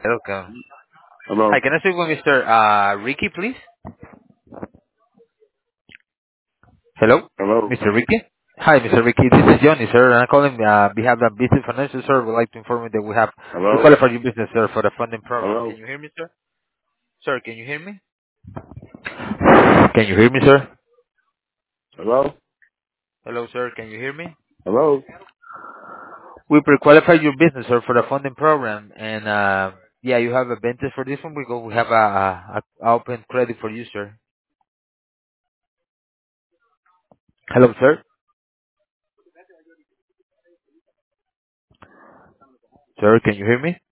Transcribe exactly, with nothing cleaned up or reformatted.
Welcome. Hello? Hi, can I speak with Mister Uh, Ricky, please? Hello? Hello? Mister Ricky? Hi, Mister Ricky. This is Johnny, sir. I'm calling uh, behalf of Business Financial, sir. We'd like to inform you that we have we Hello? qualify your business, sir, for the funding program. Hello? Can you hear me, sir? Sir, can you hear me? Can you hear me, sir? Hello? Hello, sir. Can you hear me? Hello? We pre-qualified your business, sir, for the funding program, and uh, yeah, you have a benefit for this one. We go. We have a, a, a open credit for you, sir. Hello, sir. Sir, can you hear me?